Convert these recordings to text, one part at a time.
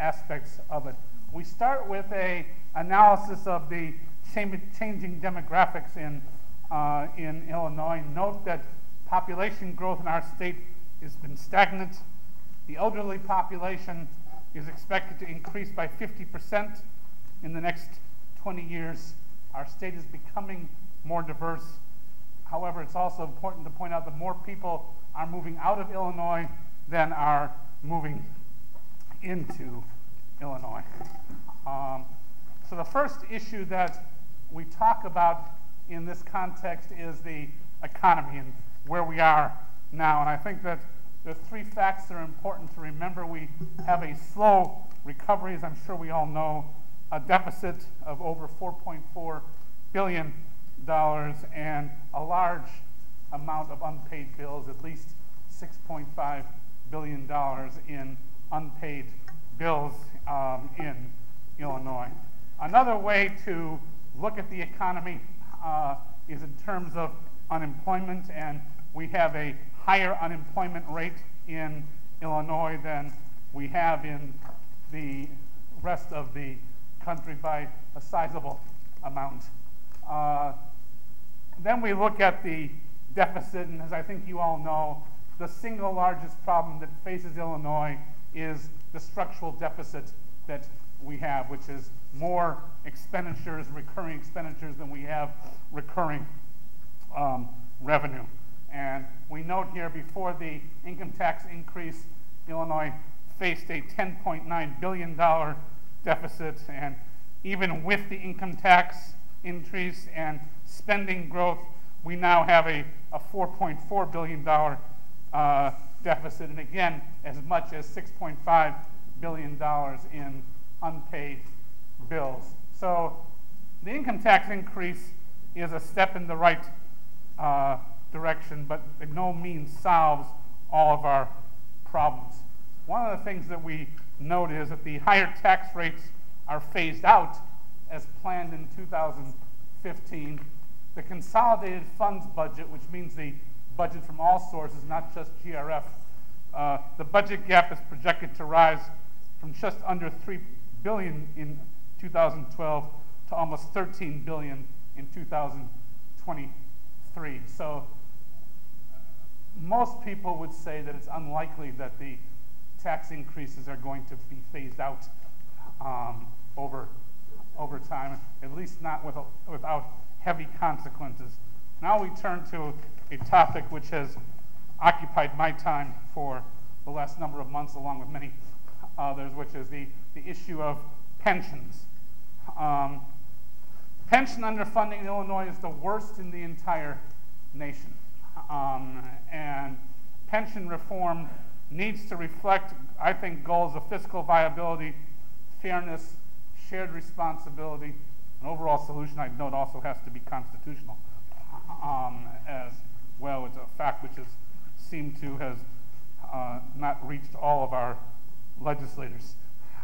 aspects of it. We start with an analysis of the changing demographics in Illinois. Note that population growth in our state has been stagnant. The elderly population is expected to increase by 50% in the next 20 years. Our state is becoming more diverse. However, it's also important to point out that more people are moving out of Illinois than are moving into Illinois. So the first issue that we talk about in this context is the economy and where we are now. And I think that there are three facts that are important to remember. We have a slow recovery, as I'm sure we all know, a deficit of over $4.4 billion and a large amount of unpaid bills, at least $6.5 billion in unpaid bills in Illinois. Another way to look at the economy is in terms of unemployment, and we have a higher unemployment rate in Illinois than we have in the rest of the country by a sizable amount. Then we look at the deficit, and as I think you all know, the single largest problem that faces Illinois is the structural deficit that we have, which is more expenditures, recurring expenditures, than we have recurring revenue. And we note here, before the income tax increase, Illinois faced a $10.9 billion deficit, and even with the income tax increase and spending growth, we now have a $4.4 billion deficit, and again, as much as $6.5 billion in unpaid bills. So the income tax increase is a step in the right direction, but by no means solves all of our problems. One of the things that we note is that the higher tax rates are phased out as planned in 2015. The consolidated funds budget, which means the budget from all sources, not just GRF, the budget gap is projected to rise from just under $3 billion in 2012 to almost $13 billion in 2023. So most people would say that it's unlikely that the tax increases are going to be phased out over time, at least not without heavy consequences. Now we turn to a topic which has occupied my time for the last number of months, along with many others, which is the issue of pensions. Pension underfunding in Illinois is the worst in the entire nation. And pension reform needs to reflect, I think, goals of fiscal viability, fairness, shared responsibility. An overall solution, I note, also has to be constitutional as well. It's a fact which has seemed to have not reached all of our legislators.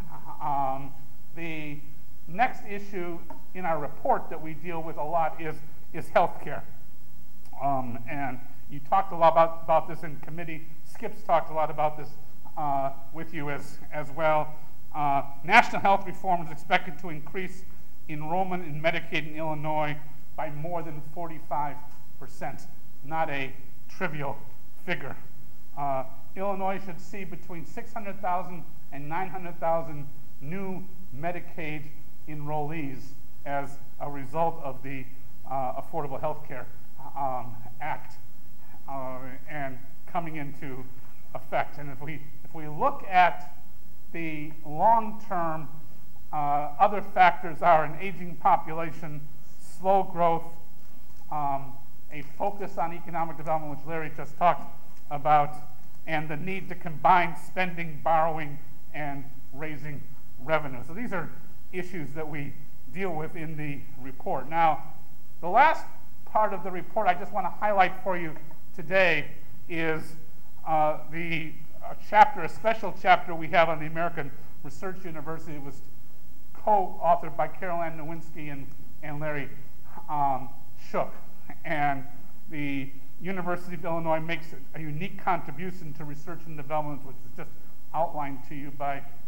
The next issue in our report that we deal with a lot is health care. And you talked a lot about this in committee. Skip's talked a lot about this with you as well. National health reform is expected to increase enrollment in Medicaid in Illinois by more than 45%. Not a trivial figure. Illinois should see between 600,000 and 900,000 new Medicaid enrollees as a result of the Affordable Health Care Act and coming into effect. And if we look at the long-term, other factors are an aging population, slow growth, a focus on economic development, which Larry just talked about, and the need to combine spending, borrowing, and raising revenue. So these are issues that we deal with in the report. Now, the last part of the report I just want to highlight for you today is the chapter, a special chapter we have on the American Research University. It was co-authored by Carol Ann Nowinski and Larry Shook. And the University of Illinois makes a unique contribution to research and development, which is just outlined to you by